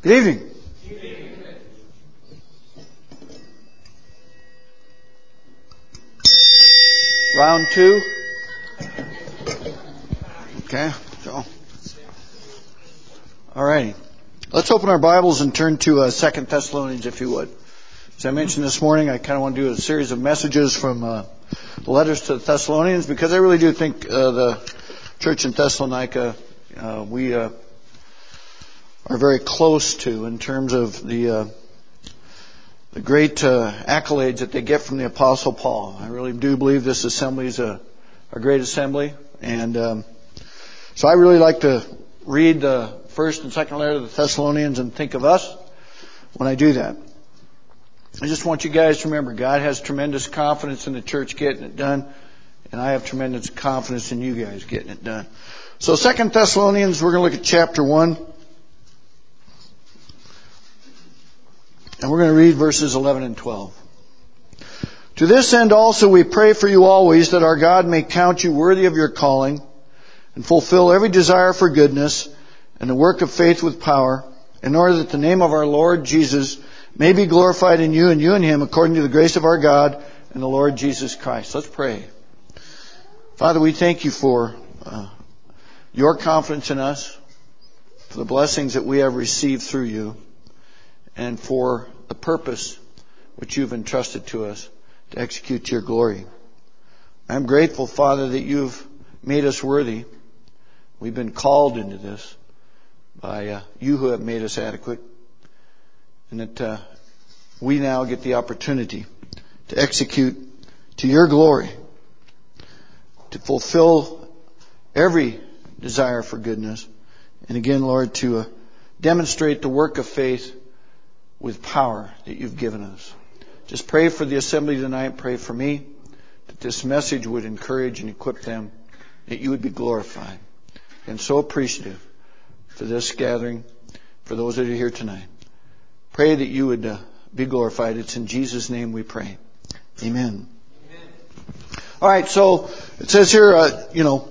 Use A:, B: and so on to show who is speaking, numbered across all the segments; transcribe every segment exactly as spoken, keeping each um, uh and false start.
A: Good evening.
B: Good evening.
A: Round two. Okay, so. All right. Let's open our Bibles and turn to uh, Second Thessalonians, if you would. As I mentioned this morning, I kind of want to do a series of messages from uh, the letters to the Thessalonians, because I really do think uh, the church in Thessalonica, uh, we uh, are very close to in terms of the uh, the great uh, accolades that they get from the Apostle Paul. I really do believe this assembly is a, a great assembly, and um, so I really like to read the first and second letter to the Thessalonians and think of us when I do that. I just want you guys to remember, God has tremendous confidence in the church getting it done, and I have tremendous confidence in you guys getting it done. So Second Thessalonians, we're going to look at chapter one, and we're going to read verses eleven and twelve. To this end also we pray for you always, that our God may count you worthy of your calling, and fulfill every desire for goodness, and the work of faith with power, in order that the name of our Lord Jesus may be glorified in you and you in Him, according to the grace of our God and the Lord Jesus Christ. Let's pray. Father, we thank you for uh, your confidence in us, for the blessings that we have received through you, and for the purpose which you've entrusted to us to execute your glory. I'm grateful, Father, that you've made us worthy. We've been called into this by uh, you who have made us adequate, and that uh, we now get the opportunity to execute to your glory, to fulfill every desire for goodness, and again, Lord, to uh, demonstrate the work of faith with power that you've given us. Just pray for the assembly tonight. Pray for me, that this message would encourage and equip them, that you would be glorified. And so appreciative for this gathering, for those that are here tonight. Pray that you would uh, be glorified. It's in Jesus' name we pray. Amen. Amen. All right, so it says here, uh, you know,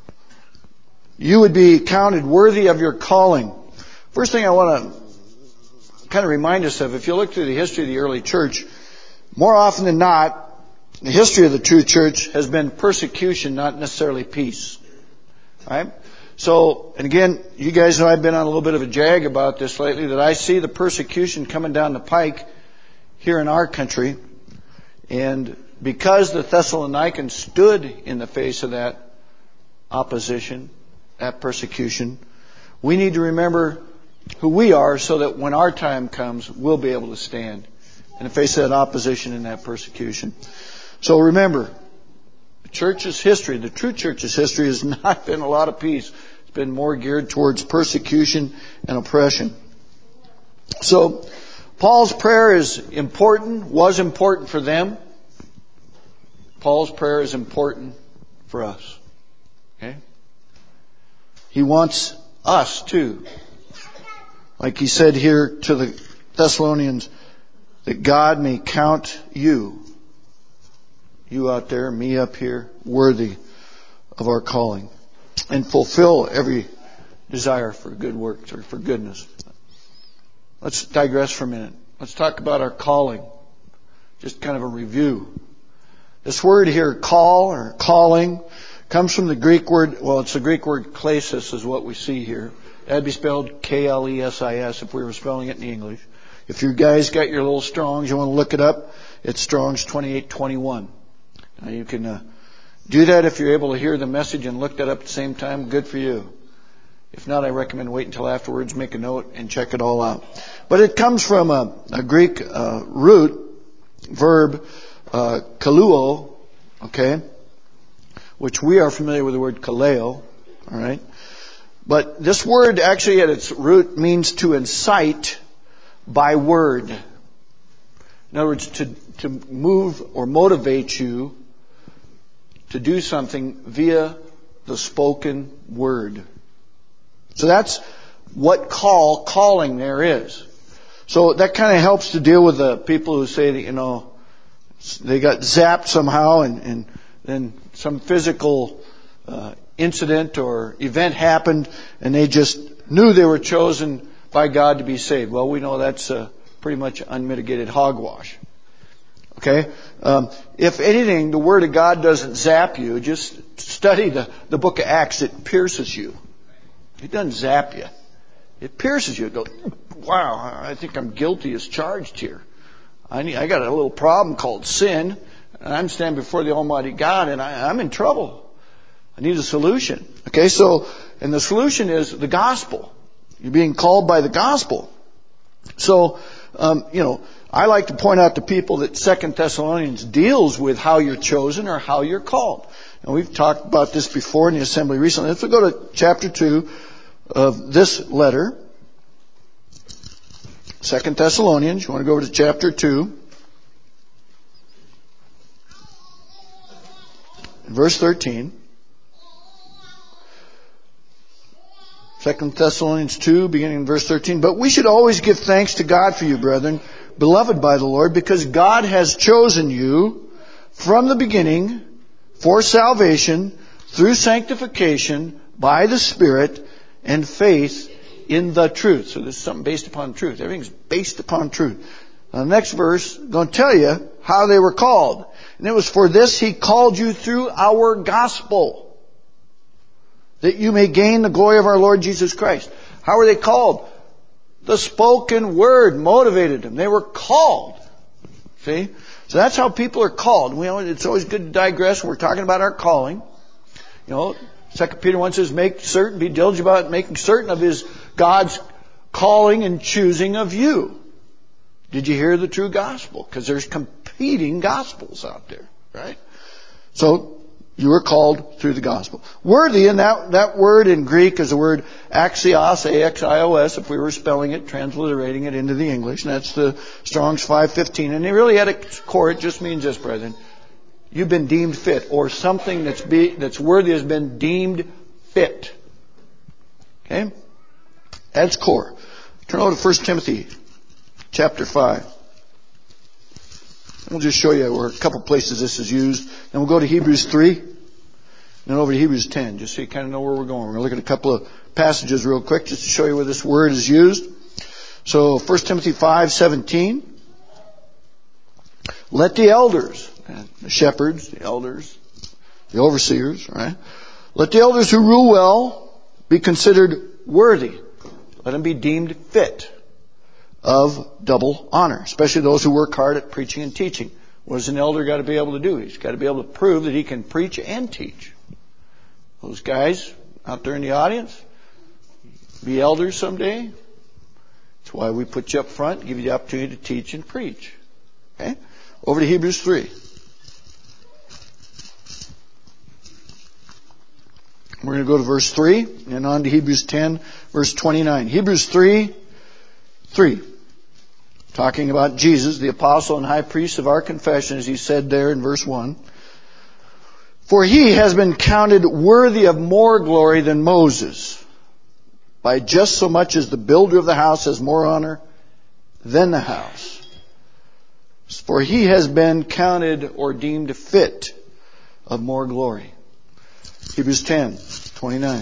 A: you would be counted worthy of your calling. First thing I want to kind of remind us of, if you look through the history of the early church, more often than not, the history of the true church has been persecution, not necessarily peace. All right? So, and again, you guys know I've been on a little bit of a jag about this lately, that I see the persecution coming down the pike here in our country. And because the Thessalonians stood in the face of that opposition, that persecution, we need to remember who we are, so that when our time comes, we'll be able to stand in the face of that opposition and that persecution. So remember, the church's history, the true church's history, has not been a lot of peace. It's been more geared towards persecution and oppression. So Paul's prayer is important, was important for them. Paul's prayer is important for us. Okay? He wants us too. Like he said here to the Thessalonians, that God may count you, you out there, me up here, worthy of our calling, and fulfill every desire for good works or for goodness. Let's digress for a minute. Let's talk about our calling. Just kind of a review. This word here, call or calling, comes from the Greek word, well, it's the Greek word klesis is what we see here. That'd be spelled K L E S I S if we were spelling it in English. If you guys got your little Strongs, you want to look it up, it's Strong's twenty-eight twenty-one. Now you can uh, do that if you're able to hear the message and look that up at the same time. Good for you. If not, I recommend wait until afterwards, make a note, and check it all out. But it comes from a, a Greek uh, root verb, uh, kaluo, okay, which we are familiar with the word kaleo, all right. But this word actually at its root means to incite by word. In other words, to, to move or motivate you to do something via the spoken word. So that's what call, calling there is. So that kind of helps to deal with the people who say that, you know, they got zapped somehow and, and then some physical uh, incident or event happened and they just knew they were chosen by God to be saved. Well, we know that's uh, pretty much unmitigated hogwash. Okay? Um, if anything, the Word of God doesn't zap you. Just study the, the book of Acts. It pierces you. It doesn't zap you. It pierces you. It goes, wow, I think I'm guilty as charged here. I need, I got a little problem called sin. And I'm standing before the Almighty God, and I, I'm in trouble. I need a solution. Okay, so, and the solution is the gospel. You're being called by the gospel. So, um, you know, I like to point out to people that Second Thessalonians deals with how you're chosen or how you're called. And we've talked about this before in the assembly recently. Let's go to chapter two of this letter. Second Thessalonians. You want to go over to chapter two. Verse thirteen. Second Thessalonians two, beginning in verse thirteen. But we should always give thanks to God for you, brethren, beloved by the Lord, because God has chosen you from the beginning for salvation through sanctification by the Spirit and faith in the truth. So this is something based upon truth. Everything's based upon truth. Now, the next verse is going to tell you how they were called. And it was for this He called you through our gospel, that you may gain the glory of our Lord Jesus Christ. How were they called? The spoken word motivated them. They were called. See? So that's how people are called. We know it's always good to digress when we're talking about our calling. You know, Second Peter one says, make certain, be diligent about making certain of His, God's calling and choosing of you. Did you hear the true gospel? Because there's competing gospels out there, right? So, you were called through the gospel. Worthy, and that, that word in Greek is the word axios, A X I O S, if we were spelling it, transliterating it into the English. And that's the Strong's five fifteen. And it really at its core, it just means this, brethren. You've been deemed fit, or something that's be, that's worthy has been deemed fit. Okay? At its core. Turn over to First Timothy chapter five. We'll just show you where a couple places this is used. Then we'll go to Hebrews three. Then over to Hebrews ten, just so you kind of know where we're going. We're going to look at a couple of passages real quick just to show you where this word is used. So First Timothy five seventeen. Let the elders, the shepherds, the elders, the overseers, right? Let the elders who rule well be considered worthy. Let them be deemed fit of double honor, especially those who work hard at preaching and teaching. What does an elder got to be able to do? He's got to be able to prove that he can preach and teach. Those guys out there in the audience, be elders someday. That's why we put you up front, give you the opportunity to teach and preach. Okay? Over to Hebrews three. We're going to go to verse three and on to Hebrews ten, verse twenty-nine. Hebrews three, three. Talking about Jesus, the apostle and high priest of our confession, as he said there in verse one. For he has been counted worthy of more glory than Moses, by just so much as the builder of the house has more honor than the house. For he has been counted or deemed fit of more glory. Hebrews ten, twenty-nine.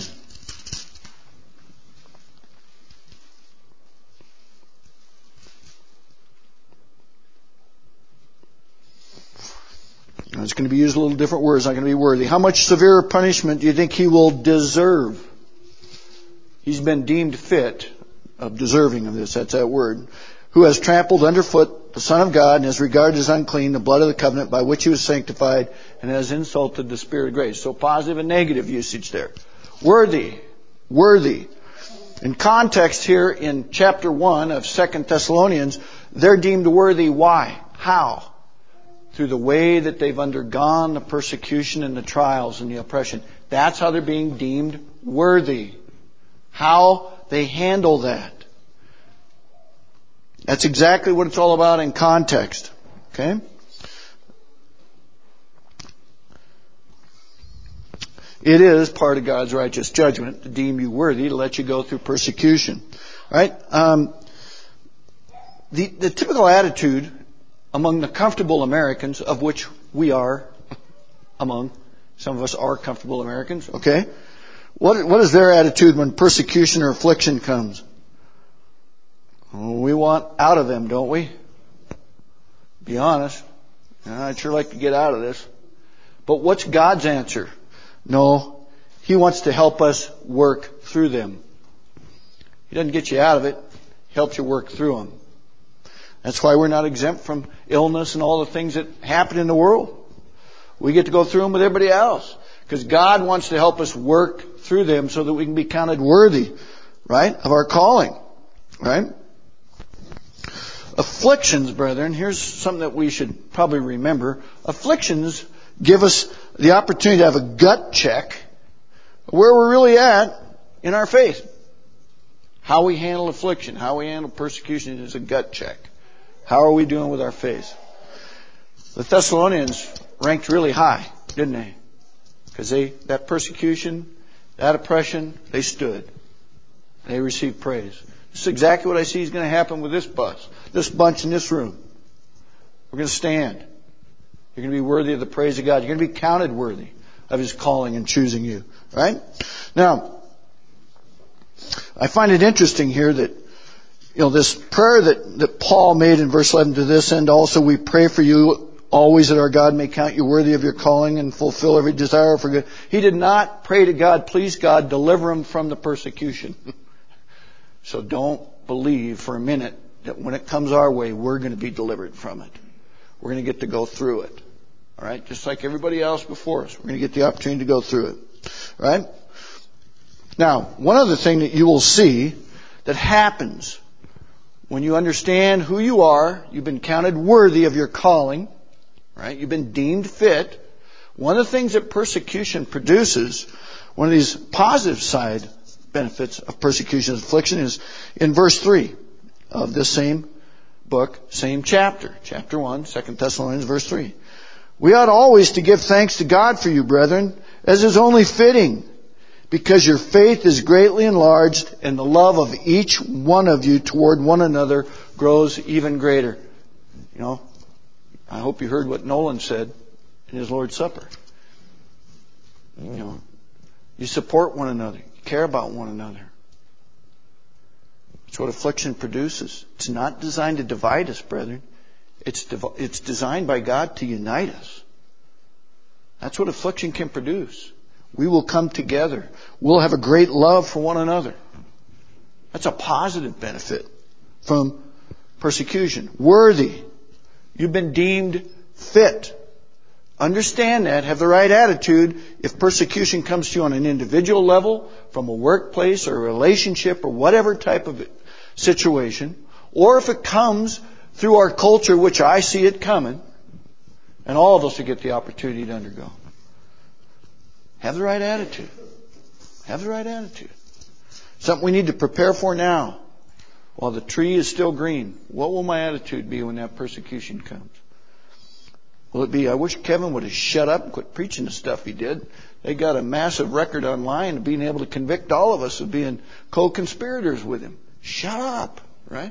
A: It's going to be used a little different words. Not going to be worthy. How much severe punishment do you think he will deserve? He's been deemed fit of deserving of this. That's that word. Who has trampled underfoot the Son of God and has regarded as unclean the blood of the covenant by which he was sanctified and has insulted the Spirit of grace. So positive and negative usage there. Worthy. Worthy. In context here in chapter one of Second Thessalonians, they're deemed worthy. Why? How? Through the way that they've undergone the persecution and the trials and the oppression. That's how they're being deemed worthy. How they handle that. That's exactly what it's all about in context. Okay? It is part of God's righteous judgment to deem you worthy to let you go through persecution. Right? Um, the, the typical attitude among the comfortable Americans, of which we are among, some of us are comfortable Americans, okay? What, what is their attitude when persecution or affliction comes? want out of them, don't we? Be honest. I'd sure like to get out of this. But what's God's answer? No, He wants to help us work through them. He doesn't get you out of it. He helps you work through them. That's why we're not exempt from illness and all the things that happen in the world. We get to go through them with everybody else. Because God wants to help us work through them so that we can be counted worthy, right, of our calling. Right? Afflictions, brethren, here's something that we should probably remember. Afflictions give us the opportunity to have a gut check where we're really at in our faith. How we handle affliction, how we handle persecution is a gut check. How are we doing with our faith? The Thessalonians ranked really high, didn't they? Because they, that persecution, that oppression, they stood. They received praise. This is exactly what I see is going to happen with this bus, this bunch in this room. We're going to stand. You're going to be worthy of the praise of God. You're going to be counted worthy of His calling and choosing you. Right? Now, I find it interesting here that, you know, this prayer that, that Paul made in verse eleven, to this end also we pray for you always that our God may count you worthy of your calling and fulfill every desire for good. He did not pray to God, please God, deliver him from the persecution. So don't believe for a minute that when it comes our way, we're going to be delivered from it. We're going to get to go through it. All right? Just like everybody else before us. We're going to get the opportunity to go through it. All right? Now, one other thing that you will see that happens when you understand who you are, you've been counted worthy of your calling, right? You've been deemed fit. One of the things that persecution produces, one of these positive side benefits of persecution and affliction, is in verse three of this same book, same chapter, chapter one, Second Thessalonians, verse three. We ought always to give thanks to God for you, brethren, as is only fitting, because your faith is greatly enlarged, and the love of each one of you toward one another grows even greater. You know, I hope you heard what Nolan said in his Lord's Supper. You know, you support one another. You care about one another. It's what affliction produces. It's not designed to divide us, brethren. It's div- it's designed by God to unite us. That's what affliction can produce. We will come together. We'll have a great love for one another. That's a positive benefit from persecution. Worthy. You've been deemed fit. Understand that. Have the right attitude. If persecution comes to you on an individual level, from a workplace or a relationship or whatever type of situation, or if it comes through our culture, which I see it coming, and all of us will get the opportunity to undergo. Have the right attitude. Have the right attitude. Something we need to prepare for now. While the tree is still green, what will my attitude be when that persecution comes? Will it be, I wish Kevin would have shut up and quit preaching the stuff he did. They got a massive record online of being able to convict all of us of being co-conspirators with him. Shut up, right?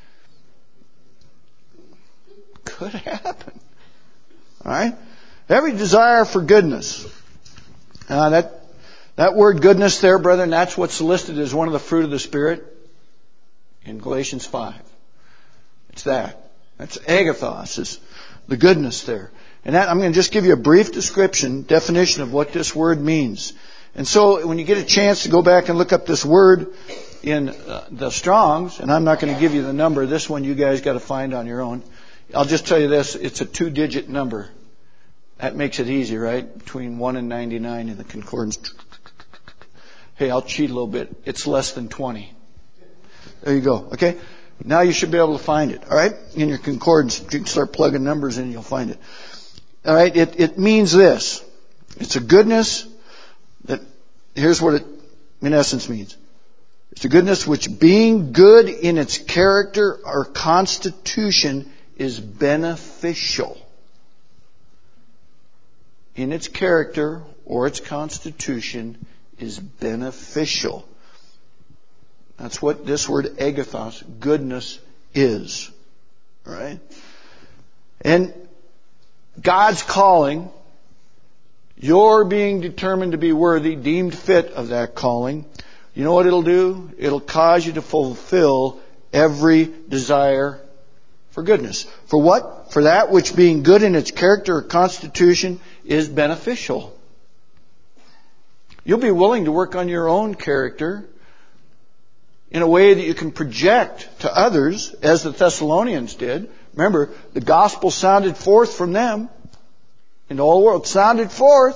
A: Could happen. All right? Every desire for goodness. Uh, that that word goodness there, brethren, that's what's listed as one of the fruit of the Spirit in Galatians five. It's that. That's agathos, is the goodness there. And that, I'm going to just give you a brief description, definition of what this word means. And so when you get a chance to go back and look up this word in uh, the Strong's, and I'm not going to give you the number, this one you guys got to find on your own. I'll just tell you this, it's a two-digit number. That makes it easy, right? Between one and ninety-nine in the concordance. Hey, I'll cheat a little bit. It's less than twenty. There you go. Okay? Now you should be able to find it. All right? In your concordance, you can start plugging numbers in and you'll find it. All right? It, it means this. It's a goodness that, here's what it in essence means. It's a goodness which, being good in its character or constitution, is beneficial. In its character or its constitution is beneficial. That's what this word agathos, goodness, is. All right? And God's calling, you're being determined to be worthy, deemed fit of that calling. You know what it'll do? It'll cause you to fulfill every desire for goodness. For what? For that which being good in its character or constitution is beneficial. You'll be willing to work on your own character in a way that you can project to others, as the Thessalonians did. Remember, the gospel sounded forth from them into all the world. It sounded forth.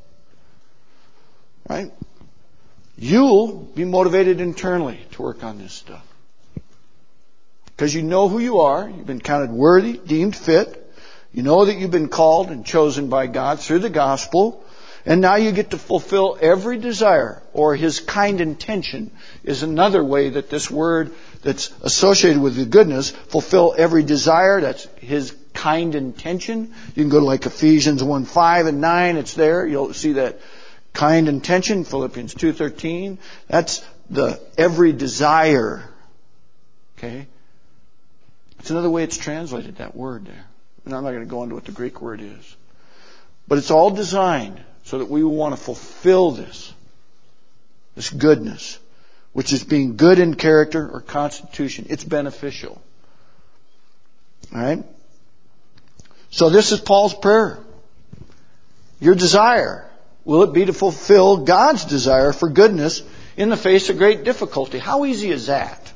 A: Right? You'll be motivated internally to work on this stuff. Because you know who you are. You've been counted worthy, deemed fit. You know that you've been called and chosen by God through the gospel. And now you get to fulfill every desire, or His kind intention is another way that this word that's associated with the goodness, fulfill every desire, that's His kind intention. You can go to like Ephesians one five and nine, it's there. You'll see that kind intention, Philippians two thirteen. That's the every desire. Okay? It's another way it's translated, that word there. And I'm not going to go into what the Greek word is. But it's all designed so that we will want to fulfill this, this goodness, which is being good in character or constitution. It's beneficial. All right? So this is Paul's prayer. Your desire, will it be to fulfill God's desire for goodness in the face of great difficulty? How easy is that?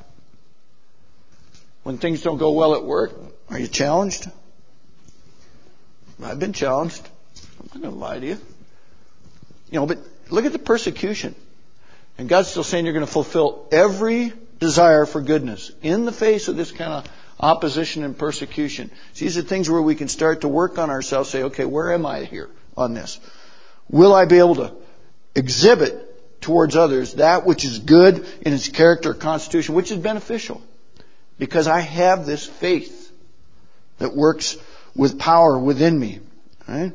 A: When things don't go well at work, are you challenged? I've been challenged. I'm not going to lie to you. You know, but look at the persecution. And God's still saying you're going to fulfill every desire for goodness in the face of this kind of opposition and persecution. So these are things where we can start to work on ourselves, say, okay, where am I here on this? Will I be able to exhibit towards others that which is good in its character or constitution, which is beneficial? Because I have this faith that works with power within me. Right?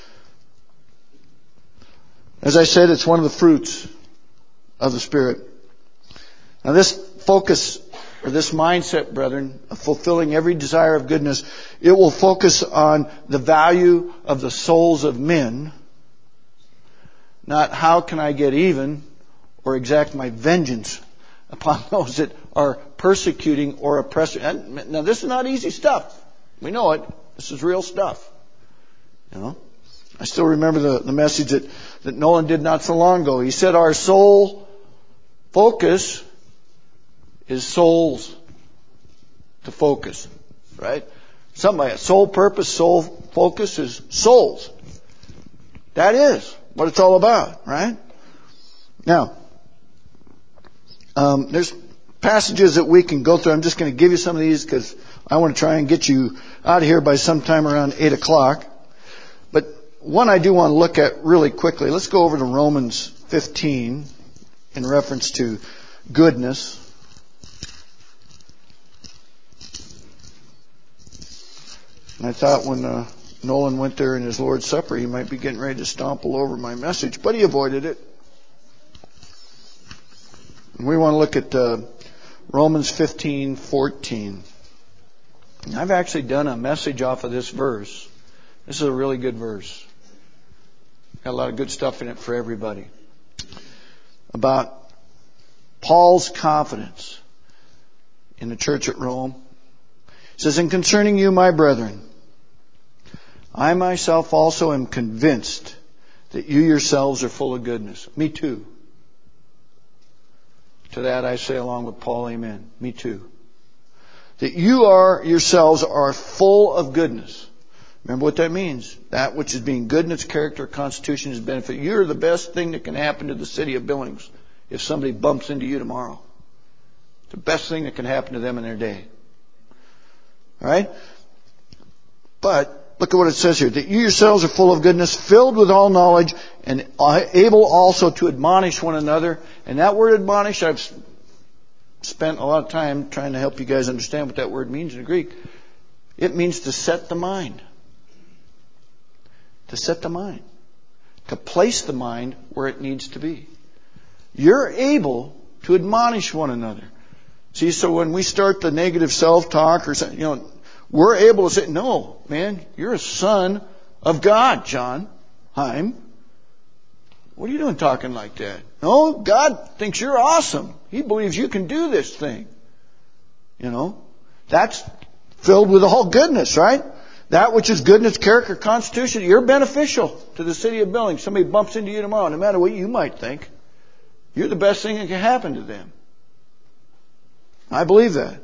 A: As I said, it's one of the fruits of the Spirit. Now this focus, or this mindset, brethren, of fulfilling every desire of goodness, it will focus on the value of the souls of men, not how can I get even or exact my vengeance upon those that are persecuting or oppressing. Now this is not easy stuff. We know it. This is real stuff. You know? I still remember the, the message that, that Nolan did not so long ago. He said our sole focus is souls to focus. Right? Something like that. Sole purpose, sole focus is souls. That is what it's all about. Right? Now, um, there's passages that we can go through. I'm just going to give you some of these because I want to try and get you out of here by sometime around eight o'clock. But one I do want to look at really quickly. Let's go over to Romans fifteen in reference to goodness. And I thought when uh, Nolan went there in his Lord's Supper, he might be getting ready to stomp all over my message, but he avoided it. And we want to look at uh, Romans fifteen fourteen. I've actually done a message off of this verse. This is a really good verse. Got a lot of good stuff in it for everybody. About Paul's confidence in the church at Rome. It says, and concerning you, my brethren, I myself also am convinced that you yourselves are full of goodness. Me too. To that I say along with Paul, amen. Me too. That you are yourselves are full of goodness. Remember what that means. That which is being good in its character, constitution, is benefit. You're the best thing that can happen to the city of Billings if somebody bumps into you tomorrow. It's the best thing that can happen to them in their day. All right? But look at what it says here. That you yourselves are full of goodness, filled with all knowledge, and able also to admonish one another. And that word admonish, I've spent a lot of time trying to help you guys understand what that word means in the Greek. It means to set the mind. To set the mind. To place the mind where it needs to be. You're able to admonish one another. See, so when we start the negative self-talk or something, you know, we're able to say, no, man, you're a son of God, John Heim. What are you doing talking like that? No, God thinks you're awesome. He believes you can do this thing. You know, that's filled with all goodness, right? That which is goodness, character, constitution, you're beneficial to the city of Billings. Somebody bumps into you tomorrow, no matter what you might think, you're the best thing that can happen to them. I believe that.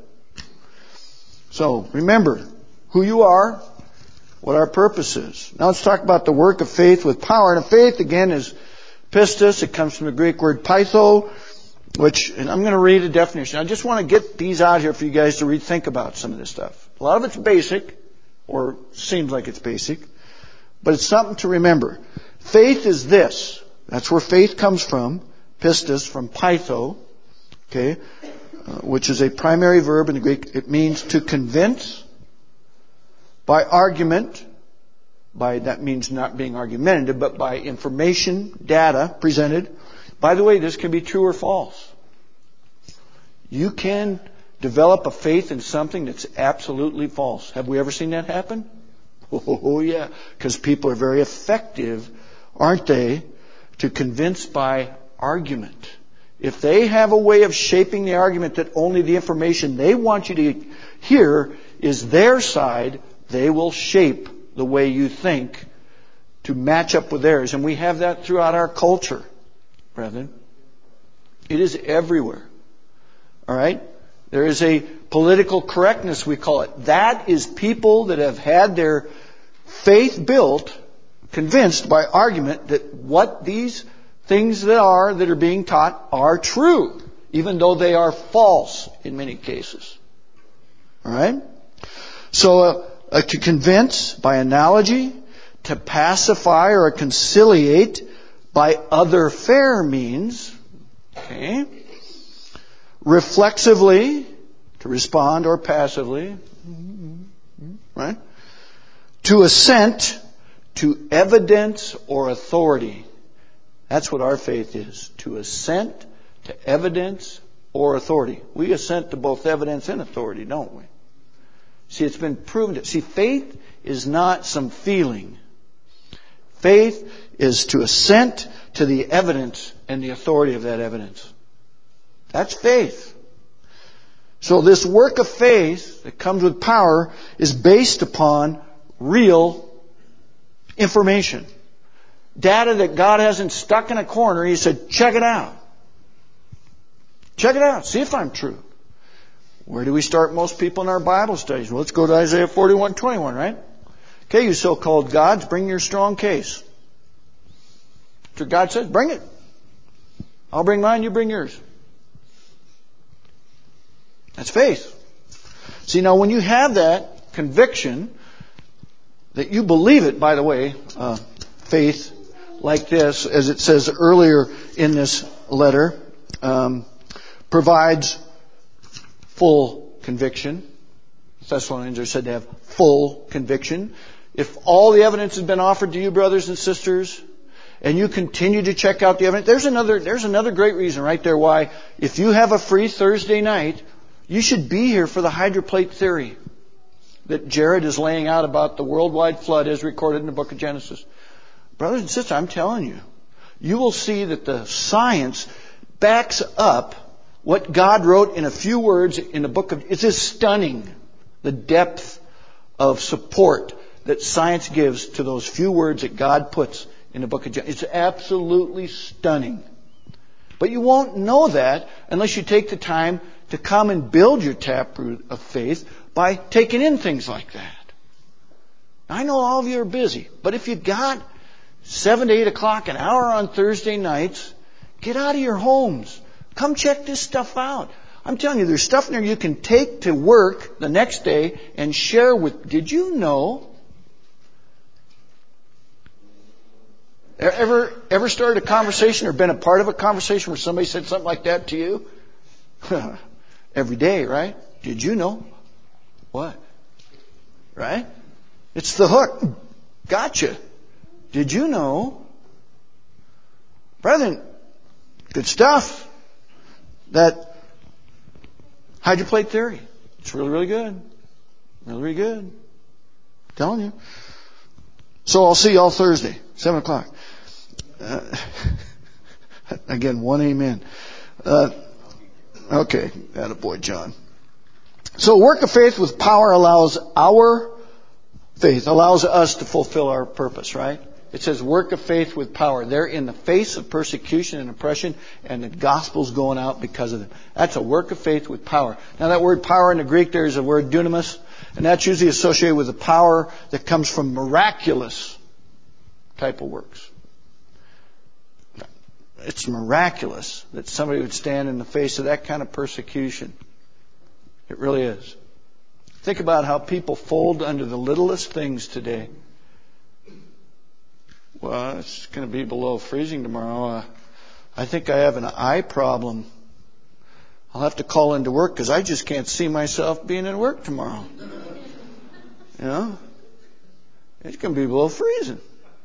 A: So, remember who you are, what our purpose is. Now let's talk about the work of faith with power. And faith, again, is pistis. It comes from the Greek word pytho, which, and I'm going to read a definition. I just want to get these out here for you guys to read, think about some of this stuff. A lot of it's basic, or seems like it's basic, but it's something to remember. Faith is this. That's where faith comes from. Pistis, from pytho, okay, uh, which is a primary verb in the Greek. It means to convince by argument, by, that means not being argumentative, but by information, data presented. By the way, this can be true or false. You can develop a faith in something that's absolutely false. Have we ever seen that happen? Oh, yeah. Because people are very effective, aren't they, to convince by argument. If they have a way of shaping the argument that only the information they want you to hear is their side, they will shape the way you think to match up with theirs. And we have that throughout our culture, brethren. It is everywhere. All right? There is a political correctness, we call it. That is people that have had their faith built, convinced by argument that what these things that are, that are being taught are true, even though they are false in many cases. All right? So, uh, uh, to convince by analogy, to pacify or conciliate by other fair means, okay? Reflexively, to respond, or passively, right? To assent to evidence or authority. That's what our faith is. To assent to evidence or authority. We assent to both evidence and authority, don't we? See, it's been proven. See, faith is not some feeling. Faith is to assent to the evidence and the authority of that evidence. That's faith. So this work of faith that comes with power is based upon real information. Data that God hasn't stuck in a corner. He said, check it out. Check it out. See if I'm true. Where do we start most people in our Bible studies? Well, let's go to Isaiah forty-one twenty-one, right? Okay, you so-called gods, bring your strong case. That's what God says. Bring it. I'll bring mine, you bring yours. That's faith. See, now when you have that conviction that you believe it, by the way, uh, faith like this, as it says earlier in this letter, um, provides full conviction. Thessalonians are said to have full conviction. If all the evidence has been offered to you, brothers and sisters, and you continue to check out the evidence, there's another, there's another great reason right there why, if you have a free Thursday night, you should be here for the hydroplate theory that Jared is laying out about the worldwide flood as recorded in the book of Genesis. Brothers and sisters, I'm telling you, you will see that the science backs up what God wrote in a few words in the book of... It's just stunning, the depth of support that science gives to those few words that God puts in the book of Genesis. It's absolutely stunning. But you won't know that unless you take the time to come and build your taproot of faith by taking in things like that. I know all of you are busy, but if you got seven to eight o'clock, an hour on Thursday nights, get out of your homes. Come check this stuff out. I'm telling you, there's stuff in there you can take to work the next day and share with. Did you know? Ever, ever started a conversation or been a part of a conversation where somebody said something like that to you? Every day, right? Did you know? What? Right? It's the hook. Gotcha. Did you know? Brethren, good stuff. That hydroplate theory. It's really, really good. Really, really good. I'm telling you. So I'll see you all Thursday, seven o'clock. Uh, again, one amen. Uh, okay. Attaboy, John. So work of faith with power allows our faith, allows us to fulfill our purpose, right? It says work of faith with power. They're in the face of persecution and oppression, and the gospel's going out because of them. That's a work of faith with power. Now that word power in the Greek, there is a word dunamis, and that's usually associated with the power that comes from miraculous type of works. It's miraculous that somebody would stand in the face of that kind of persecution. It really is. Think about how people fold under the littlest things today. Well, it's going to be below freezing tomorrow. Uh, I think I have an eye problem. I'll have to call into work because I just can't see myself being at work tomorrow. You know? It's going to be below freezing.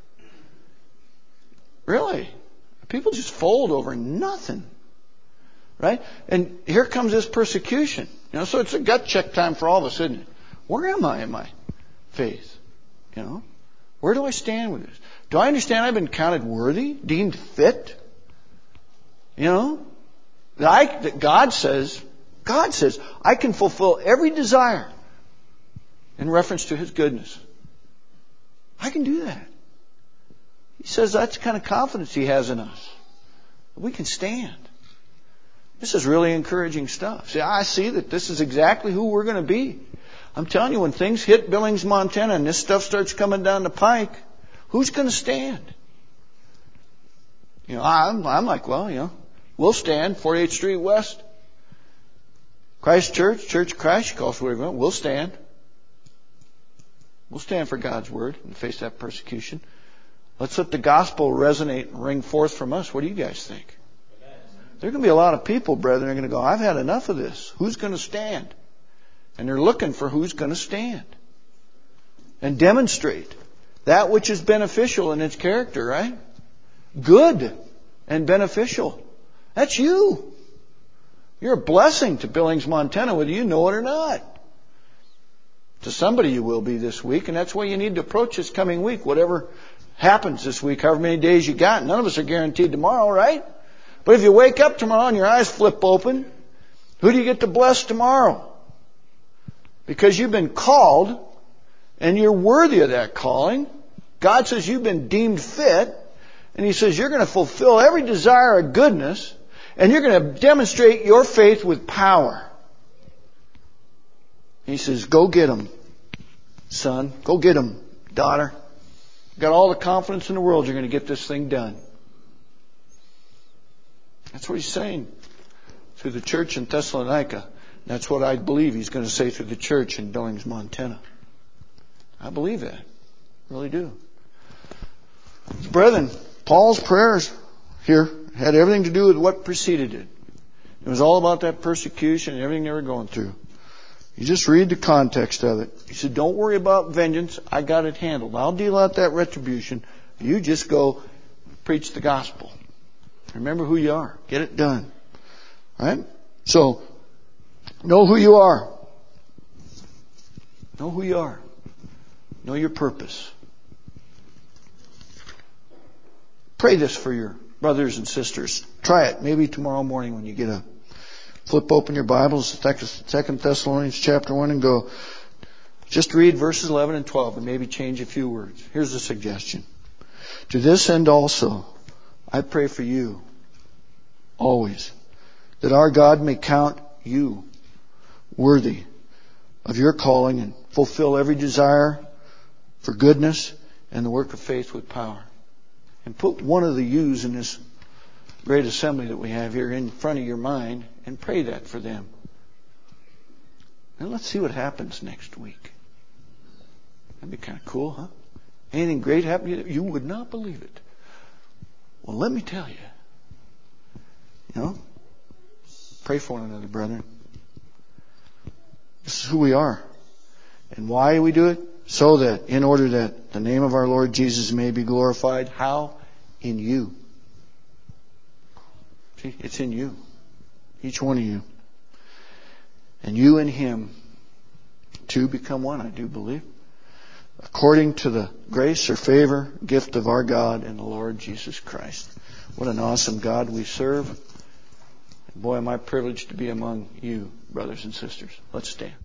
A: Really? People just fold over nothing. Right? And here comes this persecution. You know, so it's a gut check time for all of us, isn't it? Where am I in my faith? You know? Where do I stand with this? Do I understand I've been counted worthy, deemed fit? You know? That, I, that God says, God says, I can fulfill every desire in reference to His goodness. I can do that. He says that's the kind of confidence He has in us. We can stand. This is really encouraging stuff. See, I see that this is exactly who we're going to be. I'm telling you, when things hit Billings, Montana, and this stuff starts coming down the pike, who's going to stand? You know, I'm, I'm like, well, you know, we'll stand. forty-eighth Street West, Christ Church, Church of Christ, you call us whatever you want. We'll stand. We'll stand for God's Word and face that persecution. Let's let the gospel resonate and ring forth from us. What do you guys think? There are going to be a lot of people, brethren, are going to go, I've had enough of this. Who's going to stand? And they're looking for who's going to stand and demonstrate that which is beneficial in its character, right? Good and beneficial. That's you. You're a blessing to Billings, Montana, whether you know it or not. To somebody you will be this week, and that's why you need to approach this coming week. Whatever happens this week, however many days you got, none of us are guaranteed tomorrow, right? But if you wake up tomorrow and your eyes flip open, who do you get to bless tomorrow? Because you've been called and you're worthy of that calling. God says you've been deemed fit, and He says you're going to fulfill every desire of goodness, and you're going to demonstrate your faith with power. He says, go get them, son. Go get them, daughter. Got all the confidence in the world you're going to get this thing done. That's what He's saying through the church in Thessalonica. That's what I believe He's going to say through the church in Billings, Montana. I believe that. I really do. Brethren, Paul's prayers here had everything to do with what preceded it. It was all about that persecution and everything they were going through. You just read the context of it. He said, don't worry about vengeance. I got it handled. I'll deal out that retribution. You just go preach the gospel. Remember who you are. Get it done. Right? So, know who you are. Know who you are. Know your purpose. Pray this for your brothers and sisters. Try it. Maybe tomorrow morning when you get up. Flip open your Bibles, Second Thessalonians chapter one, and go. Just read verses eleven and twelve and maybe change a few words. Here's a suggestion. To this end also, I pray for you, always, that our God may count you worthy of your calling and fulfill every desire for goodness and the work of faith with power. And put one of the yous in this great assembly that we have here in front of your mind and pray that for them. And let's see what happens next week. That'd be kind of cool, huh? Anything great happen to you? You would not believe it. Well, let me tell you. You know, pray for one another, brethren. This is who we are. And why we do it? So that, in order that the name of our Lord Jesus may be glorified. How? In you. See, it's in you. Each one of you. And you and Him, two become one, I do believe. According to the grace or favor, gift of our God and the Lord Jesus Christ. What an awesome God we serve. Boy, am I privileged to be among you, brothers and sisters. Let's stand.